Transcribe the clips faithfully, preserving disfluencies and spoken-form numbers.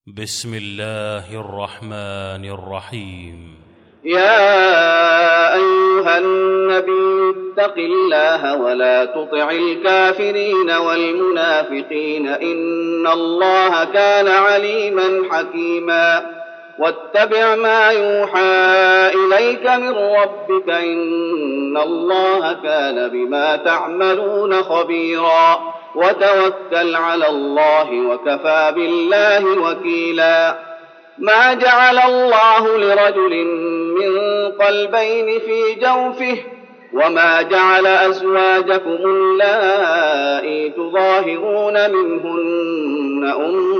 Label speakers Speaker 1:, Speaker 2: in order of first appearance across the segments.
Speaker 1: بسم الله الرحمن الرحيم.
Speaker 2: يا أيها النبي اتق الله ولا تطع الكافرين والمنافقين إن الله كان عليما حكيما واتبع ما يوحى إليك من ربك إن الله كان بما تعملون خبيرا وتوكل على الله وكفى بالله وكيلا. ما جعل الله لرجل من قلبين في جوفه وما جعل أزواجكم اللائي تظاهرون منهن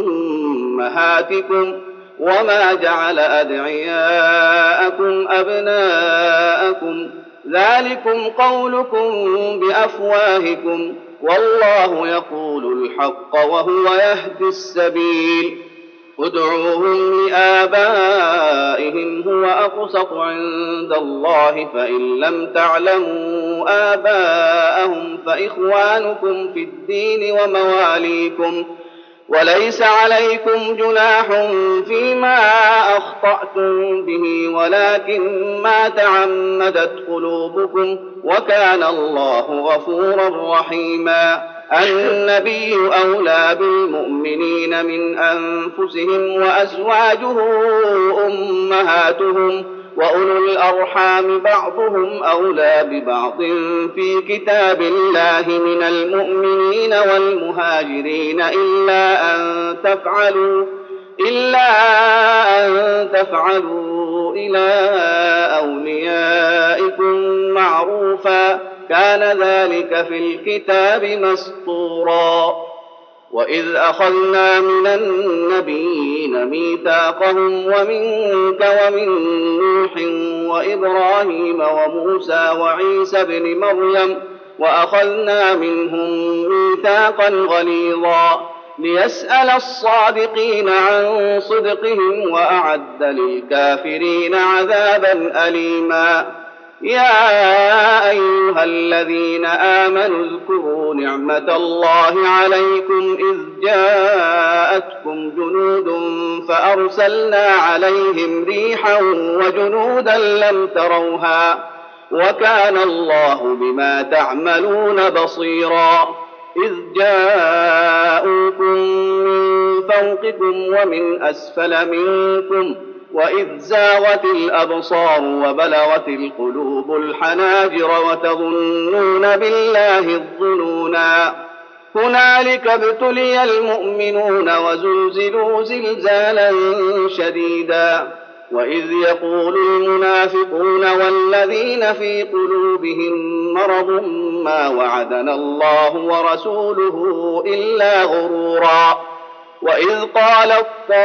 Speaker 2: أمهاتكم وما جعل أدعياءكم أبناءكم ذلكم قولكم بأفواهكم والله يقول الحق وهو يهدي السبيل. ادعوهم لآبائهم هو أقسط عند الله فإن لم تعلموا آباءهم فإخوانكم في الدين ومواليكم وليس عليكم جناح فيما أخطأتم به ولكن ما تعمدت قلوبكم وكان الله غفورا رحيما. النبي أولى بالمؤمنين من أنفسهم وأزواجه أمهاتهم وأولو الأرحام بعضهم أولى ببعض في كتاب الله من المؤمنين والمهاجرين إلا أن تفعلوا إلا أن تفعلوا إلى أوليائكم معروفا كان ذلك في الكتاب مسطورا. وإذ أخذنا من النبيين ميثاقهم ومنك ومن نوح وإبراهيم وموسى وعيسى ابن مريم وأخذنا منهم ميثاقا غليظا ليسأل الصادقين عن صدقهم وأعد للكافرين عذابا أليما. يا أيها الذين آمنوا اذكروا نعمة الله عليكم إذ جاءتكم جنود فأرسلنا عليهم ريحا وجنودا لم تروها وكان الله بما تعملون بصيرا. إذ جاءوكم من فوقكم ومن أسفل منكم وإذ زاغت الأبصار وبلغت القلوب الحناجر وتظنون بالله الظنونا. هنالك ابتلي المؤمنون وزلزلوا زلزالا شديدا. وإذ يقول المنافقون والذين في قلوبهم مرض ما وعدنا الله ورسوله إلا غرورا. وإذ قالت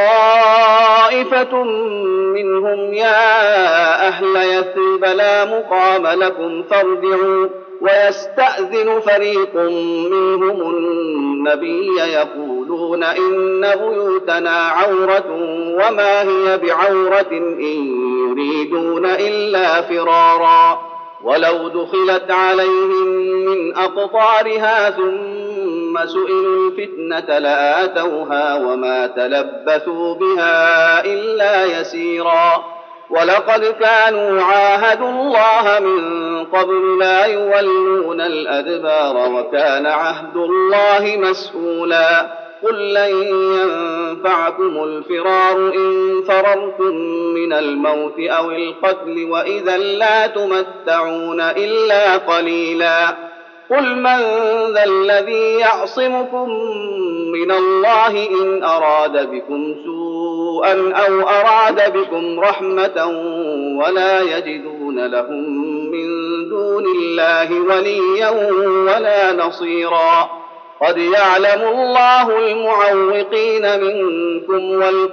Speaker 2: طائفة منهم يا أهل يثرب لا مقام لكم فارجعوا ويستأذن فريق منهم النبي يقولون إن بيوتنا عورة وما هي بعورة إن يريدون إلا فرارا. ولو دخلت عليهم من أقطارها ثم سئلوا الفتنة لآتوها وما تلبثوا بها إلا يسيرا. ولقد كانوا عاهدوا الله من قبل لا يولون الأدبار وكان عهد الله مسؤولا. قل لن ينفعكم الفرار إن فررتم من الموت أو القتل وإذا لا تمتعون إلا قليلا. قل من ذا الذي يعصمكم من الله إن أراد بكم سوءا أو أراد بكم رحمة ولا يجدون لهم من دون الله وليا ولا نصيرا. قد يعلم الله المعوقين منكم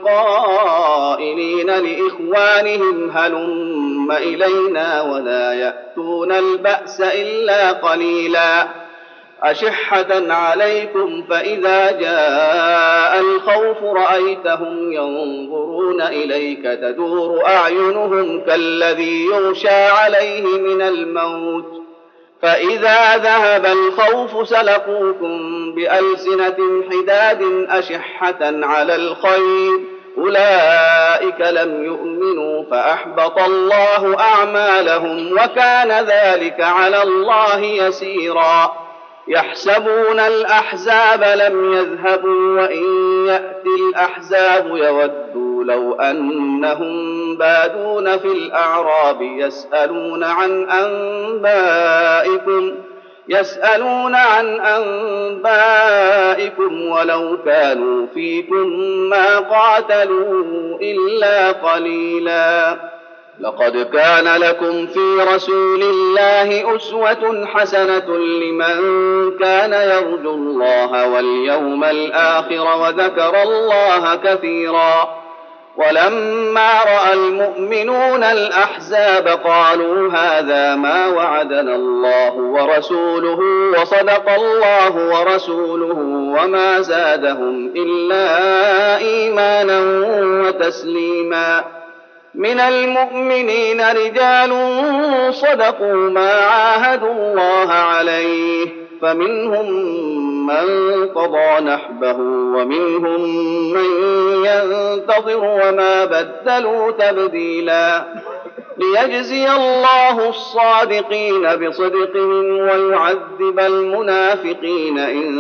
Speaker 2: والقائلين لإخوانهم هلم إلينا ولا يأتون البأس إلا قليلا. أشحة عليكم فإذا جاء الخوف رأيتهم ينظرون إليك تدور أعينهم كالذي يغشى عليه من الموت فإذا ذهب الخوف سلقوكم بألسنة حداد أشحة على الخير أولئك لم يؤمنوا فأحبط الله أعمالهم وكان ذلك على الله يسيرا يحسبون الأحزاب لم يذهبوا وإن يأتي الأحزاب يودوا لو أنهم بادون في الأعراب يسألون عن أنبائكم يسألون عن أنبائكم ولو كانوا فيكم ما قاتلوا إلا قليلا لقد كان لكم في رسول الله أسوة حسنة لمن كان يرجو الله واليوم الآخر وذكر الله كثيرا ولما رأى المؤمنون الأحزاب قالوا هذا ما وعدنا الله ورسوله وصدق الله ورسوله وما زادهم إلا إيمانا وتسليما من المؤمنين رجال صدقوا ما عاهدوا الله عليه فمنهم من قضى نحبه ومنهم من ينتظر وما بدلوا تبديلا ليجزي الله الصادقين بصدقهم ويعذب المنافقين إن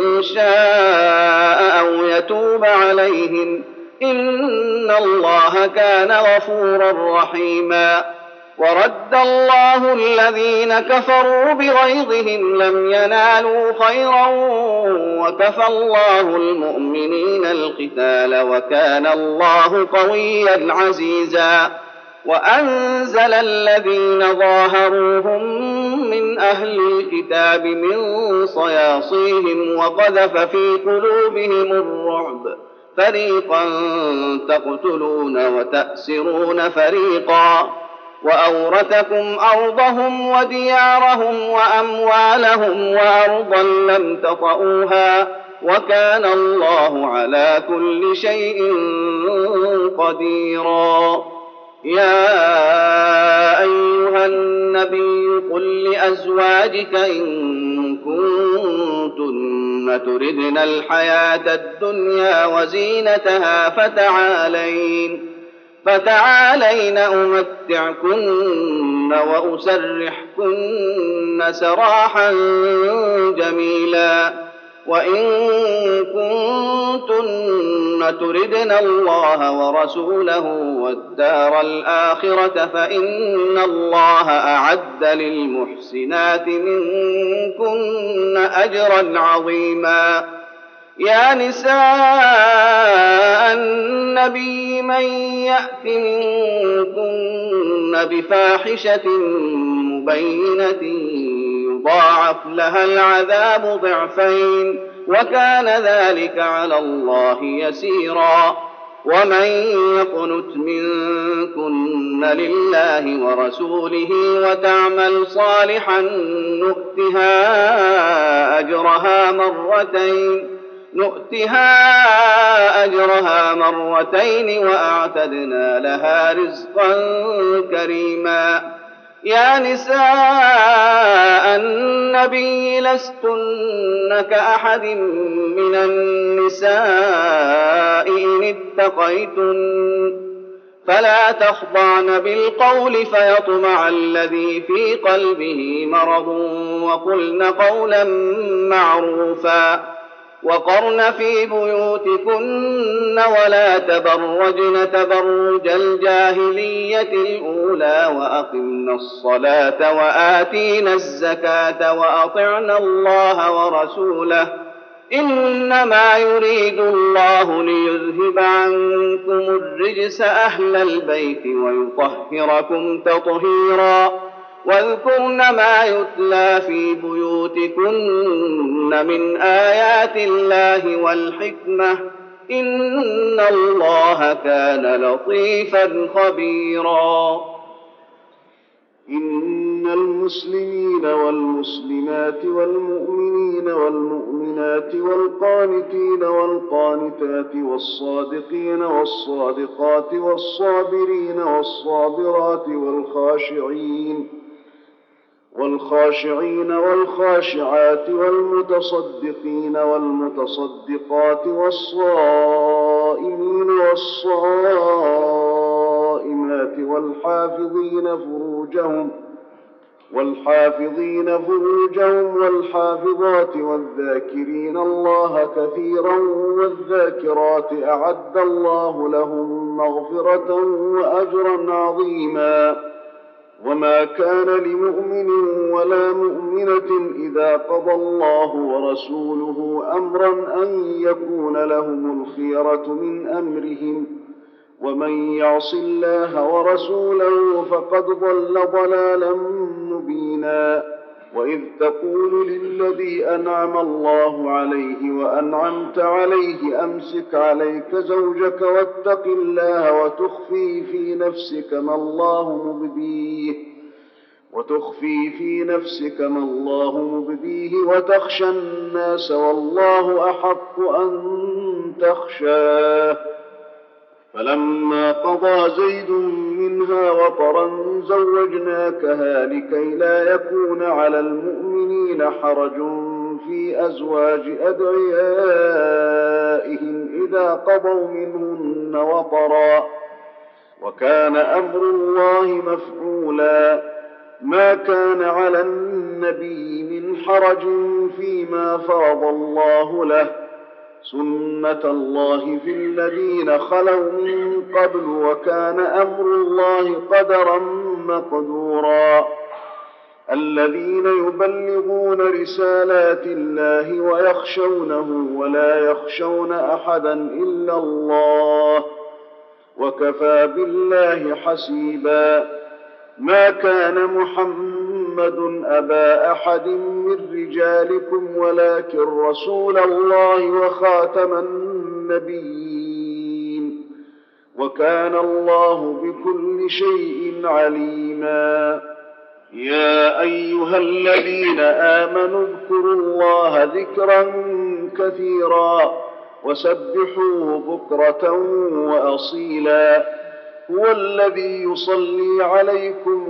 Speaker 2: شاء أو يتوب عليهم إن الله كان غفورا رحيما ورد الله الذين كفروا بغيظهم لم ينالوا خيرا وكفى الله المؤمنين القتال وكان الله قويا عزيزا وأنزل الذين ظاهروهم من أهل الكتاب من صياصيهم وقذف في قلوبهم الرعب فريقا تقتلون وتأسرون فريقا وأورثكم أرضهم وديارهم وأموالهم وأرضا لم تطئوها وكان الله على كل شيء قديرا يا أيها النبي قل لأزواجك إن كنتن تردن الحياة الدنيا وزينتها فتعالين فتعالين أمتعكن وأسرحكن سراحا جميلا وإن كنتن تردن الله ورسوله والدار الآخرة فإن الله أعد للمحسنات منكن أجرا عظيما يا نساء النبي من يأت منكن بفاحشة مبينة يضاعف لها العذاب ضعفين وكان ذلك على الله يسيرا ومن يقنت منكن لله ورسوله وتعمل صالحا نؤتها أجرها مرتين نؤتها أجرها مرتين وأعتدنا لها رزقا كريما يا نساء النبي لستن كأحد من النساء إن اتقيتن فلا تخضعن بالقول فيطمع الذي في قلبه مرض وقلن قولا معروفا وقرن في بيوتكن ولا تبرجن تبرج الجاهلية الأولى وأقمن الصلاة وآتينا الزكاة وأطعنا الله ورسوله إنما يريد الله ليذهب عنكم الرجس أهل البيت ويطهركم تطهيرا واذكرن ما يتلى في بيوتكن من آيات الله والحكمة إن الله كان لطيفا خبيرا
Speaker 3: إن المسلمين والمسلمات والمؤمنين والمؤمنات والقانتين والقانتات والصادقين والصادقات والصابرين والصابرات والخاشعين والخاشعين والخاشعات والمتصدقين والمتصدقات والصائمين والصائمات والحافظين فروجهم والحافظين فروجهم والحافظات والذاكرين الله كثيرا والذاكرات أعد الله لهم مغفرة وأجرا عظيما. وما كان لمؤمن ولا مؤمنة إذا قضى الله ورسوله أمرا أن يكون لهم الخيرة من أمرهم ومن يعص الله ورسوله فقد ضل ضلالا مبينا. وإذ تقول للذي أنعم الله عليه وأنعمت عليه أمسك عليك زوجك واتق الله وتخفي في نفسك ما الله مبديه وتخفي في نفسك ما الله مبديه وتخشى الناس والله أحق أن تخشاه. فلما قضى زيد منها وطرا زوجناكها لكي لا يكون على المؤمنين حرج في أزواج أدعيائهم إذا قضوا منهن وطرا وكان أمر الله مفعولا. ما كان على النبي من حرج فيما فرض الله له سنة الله في الذين خلوا من قبل وكان أمر الله قدرا مقدورا. الذين يبلغون رسالات الله ويخشونه ولا يخشون أحدا إلا الله وكفى بالله حسيبا. ما كان محمد أبا أحد من رجالكم ولكن رسول الله وخاتم النبيين وكان الله بكل شيء عليما. يا أيها الذين آمنوا اذكروا الله ذكرا كثيرا وسبحوه بكرة وأصيلا. هو الذي يصلي عليكم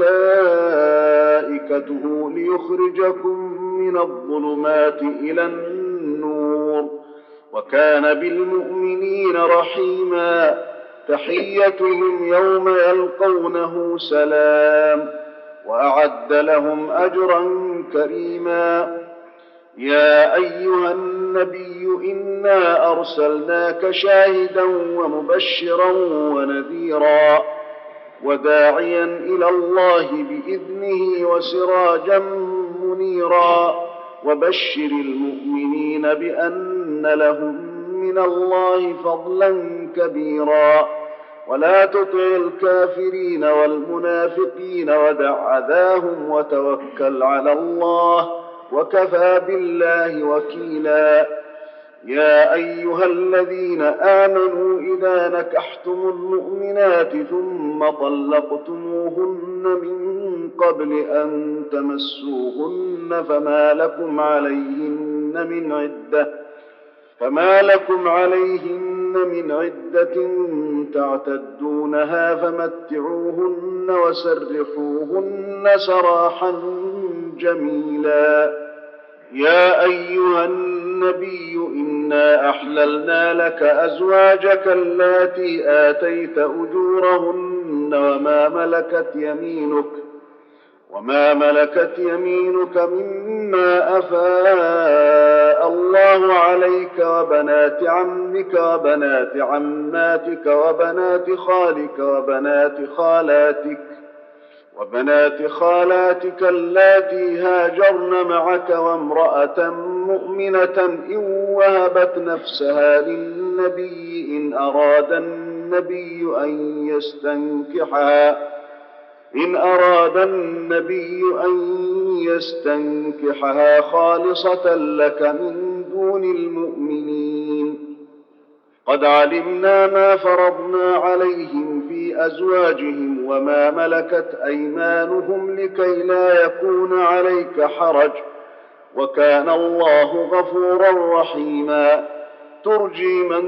Speaker 3: وملائكته ليخرجكم من الظلمات إلى النور وكان بالمؤمنين رحيما. تحيتهم يوم يلقونه سلام وأعد لهم أجرا كريما. يا أيها النبي إنا أرسلناك شاهدا ومبشرا ونذيرا وداعيا إلى الله بإذنه وسراجا منيرا. وبشر المؤمنين بأن لهم من الله فضلا كبيرا. ولا تطع الكافرين والمنافقين ودع أذاهم وتوكل على الله وكفى بالله وكيلا. يا أيها الذين آمنوا إذا نكحتم المؤمنات ثم طلقتموهن من قبل أن تمسوهن فما لكم عليهن من عدة فما لكم عليهن من عدة تعتدونها فمتعوهن وسرحوهن سراحا جميلا. يا أيها النبي إنا أحللنا لك أزواجك اللاتي آتيت أجورهن وما ملكت يمينك وما ملكت يمينك مما أفاء الله عليك وبنات عمك وبنات عماتك وبنات خالك وبنات خالاتك وبنات خالاتك اللاتي هاجرن معك وامرأة مؤمنة إن وهبت نفسها للنبي إن أراد النبي أن يستنكحها إن أراد النبي أن يستنكحها خالصة لك من دون المؤمنين. قد علمنا ما فرضنا عليهم في أزواجهم وما ملكت أيمانهم لكي لا يكون عليك حرج وكان الله غفورا رحيما. ترجي من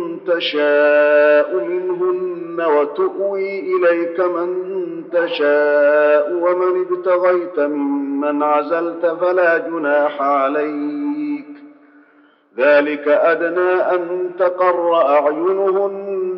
Speaker 3: تشاء منهن وتؤوي إليك من تشاء ومن ابتغيت ممن عزلت فلا جناح عليك. ذلك أدنى أن تقر أعينهن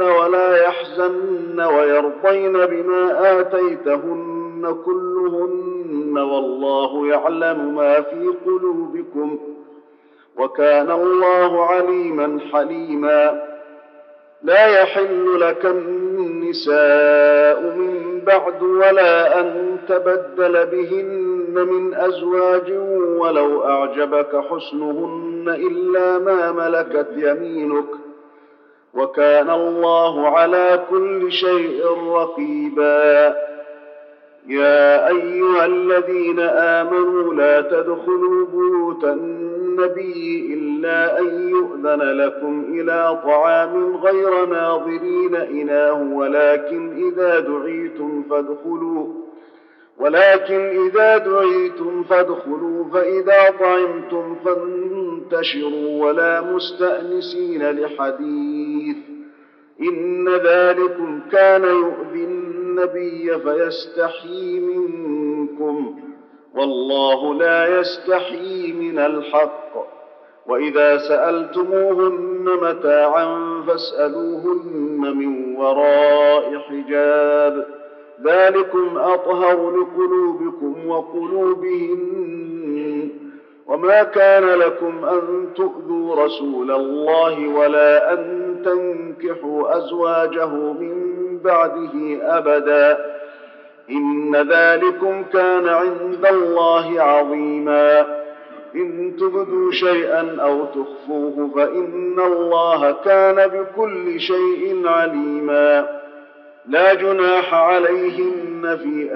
Speaker 3: يحزن ويرضين بما آتيتهن كلهن والله يعلم ما في قلوبكم وكان الله عليما حليما. لا يحل لك النساء من بعد ولا أن تبدل بهن من أزواج ولو أعجبك حسنهن إلا ما ملكت يمينك وكان الله على كل شيء رقيبا. يا أيها الذين آمنوا لا تدخلوا بيوت النبي إلا أن يؤذن لكم إلى طعام غير ناظرين إناه ولكن إذا دعيتم فادخلوا ولكن إذا دعيتم فادخلوا فإذا طعمتم فانتشروا ولا مستأنسين لحديث إن ذلكم كان يؤذي النبي فيستحيي منكم والله لا يستحيي من الحق. وإذا سألتموهن متاعا فاسألوهن من وراء حجاب ذلكم أطهر لقلوبكم وقلوبهن. وما كان لكم أن تؤذوا رسول الله ولا أن تنكحوا أزواجه من بعده أبدا إن ذلكم كان عند الله عظيما. إن تبدوا شيئا أو تخفوه فإن الله كان بكل شيء عليما. لا جناح عليهن في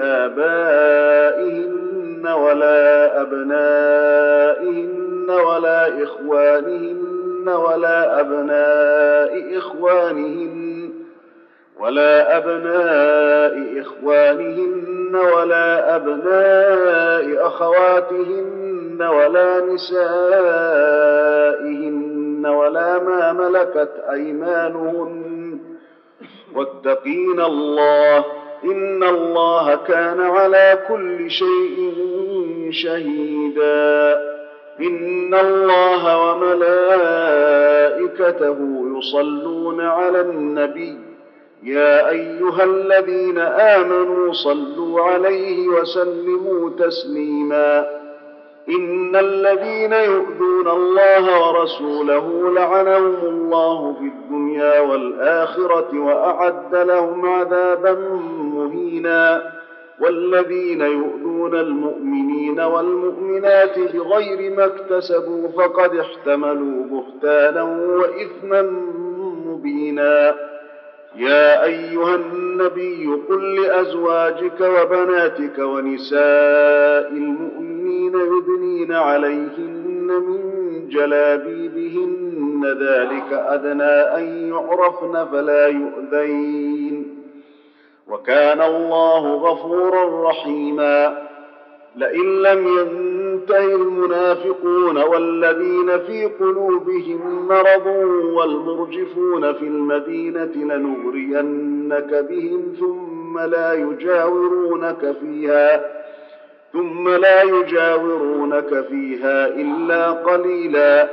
Speaker 3: آبائهن ولا أبنائهن ولا إخوانهن ولا أبناء إخوانهن ولا أبناء إخوانهن ولا أبناء أخواتهن ولا نسائهن ولا ما ملكت أيمانهن واتقين الله إن الله كان على كل شيء شهيدا. إن الله وملائكته يصلون على النبي يا أيها الذين آمنوا صلوا عليه وسلموا تسليما. إن الذين يؤذون الله ورسوله لعنهم الله في الدنيا والآخرة وأعد لهم عذابا مهينا. والذين يؤذون المؤمنين والمؤمنات بغير ما اكتسبوا فقد احتملوا بهتانا وإثما مبينا. يا أيها النبي قل لأزواجك وبناتك ونساء المؤمنين يدنين عليهن من جلابيبهن ذلك أدنى أن يعرفن فلا يؤذين وكان الله غفورا رحيما. لئن لم ينته المنافقون والذين في قلوبهم مرض والمرجفون في المدينة لنغرينك بهم ثم لا يجاورونك فيها ثم لا يجاورونك فيها إلا قليلا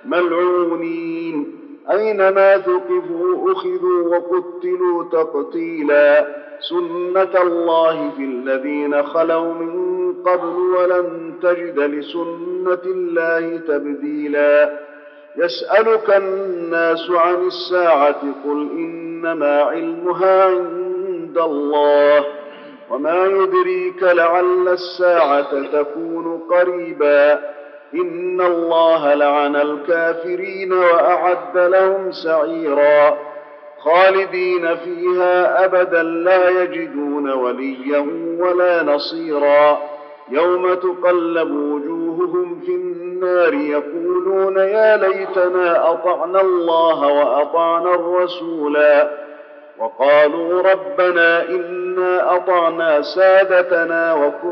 Speaker 3: ملعونين أينما ثقفوا أخذوا وقتلوا تقتيلا. سنة الله في الذين خلوا من قبل ولن تجد لسنة الله تبديلا. يسألك الناس عن الساعة قل إنما علمها عند الله وما يدريك لعل الساعة تكون قريبا. إن الله لعن الكافرين وأعد لهم سعيرا خالدين فيها أبدا لا يجدون وليا ولا نصيرا. يوم تقلب وجوههم في النار يقولون يا ليتنا أطعنا الله وأطعنا الرسولا وقالوا ربنا إنا أطعنا سادتنا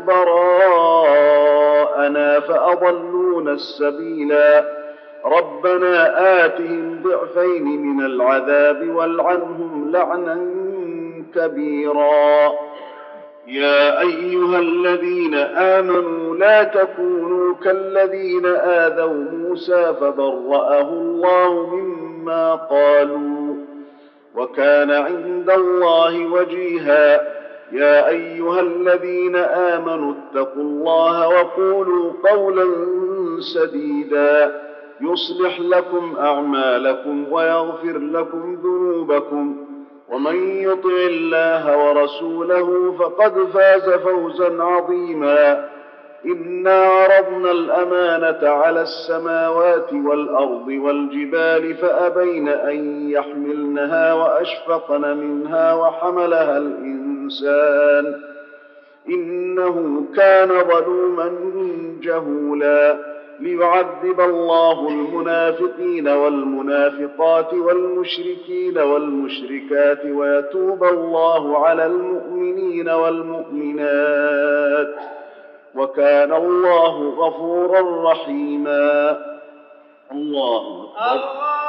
Speaker 3: وكبراءنا فأضلونا السبيلا. ربنا آتهم ضعفين من العذاب والعنهم لعنا كبيرا. يا أيها الذين آمنوا لا تكونوا كالذين آذوا موسى فبرأه الله مما قالوا وكان عند الله وجيها. يا أيها الذين آمنوا اتقوا الله وقولوا قولا سديدا يصلح لكم أعمالكم ويغفر لكم ذنوبكم، ومن يطع الله ورسوله فقد فاز فوزا عظيما. إنا عرضنا الأمانة على السماوات والأرض والجبال فأبين أن يحملنها وأشفقن منها وحملها الإنسان إنه كان ظلوما جهولا. ليعذب الله المنافقين والمنافقات والمشركين والمشركات ويتوب الله على المؤمنين والمؤمنات، وكان الله غفورا رحيما. الله أكبر.